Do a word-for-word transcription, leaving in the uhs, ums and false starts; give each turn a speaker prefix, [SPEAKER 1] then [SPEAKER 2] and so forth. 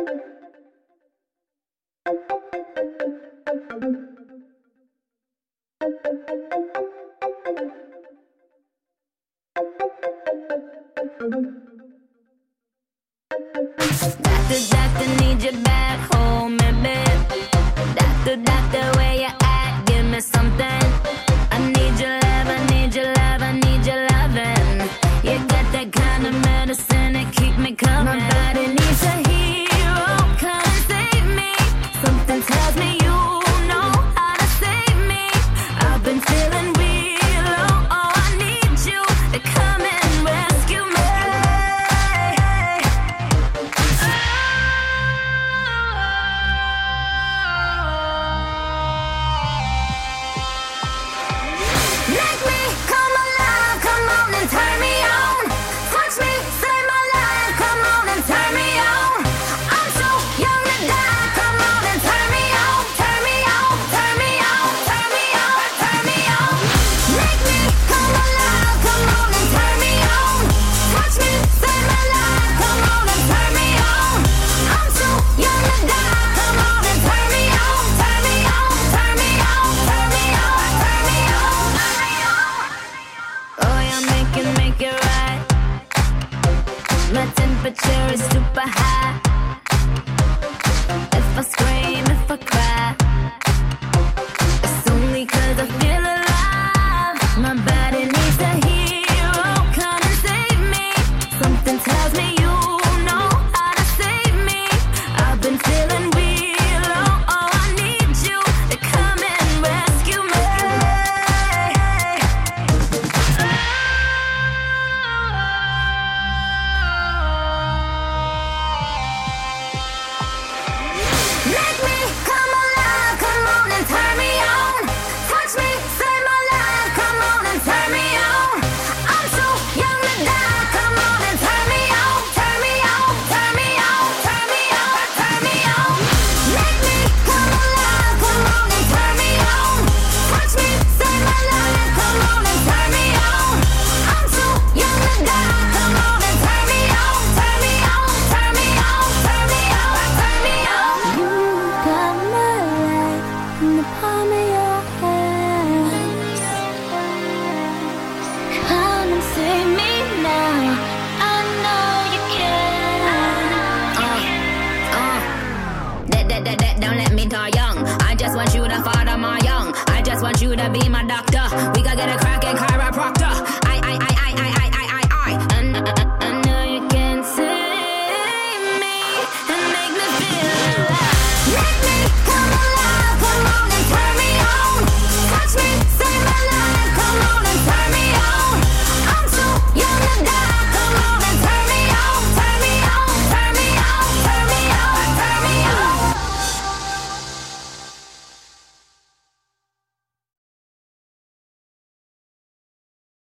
[SPEAKER 1] Doctor, doctor, need you back home, baby. Doctor, doctor, where you at? Give me something. I need your love, I need your love, I need your loving. You got that kind of medicine that keep me coming. My body needs a hero, come and save me. Something tells me you know how to save me. I've been feeling real low, oh, I need you to come and rescue me. Make me come alive, come on and turn me on. Touch me, save my life, come on and turn me on. I'm too young to die, come on and turn me on. Turn me on, turn me on, turn me on, turn me on. Make me come alive, come on and turn me on. Touch me, save my life, come on and turn me on. I'm too young to die, come on and turn me on. Turn me on, turn me on, turn me on, turn me on. Oh, yeah, make it, make it right. My temperature is super high. If I scream, if I cry, it's only 'cause I feel alive. My body needs a hero, come and save me. Something tells me you know how to save me. I've been feeling real low, oh, I need you to come and rescue me. Make me come alive, come on and turn me on. Touch me, save my life, come on and turn me on. I'm too young to die, come on and turn me on. Turn me on, turn me on, turn me on, turn me on. Make me come alive, come on and turn me on. Touch me, save my life, come on and turn me on. I'm too young to die, come on and turn me on. Turn me on, turn me on, turn me on, turn me on. You got my life in the palm of your hand. Come and save me now. I know you can. Uh, uh. That, that, that, that, don't let me die young. I just want you to father my young. I just want you to be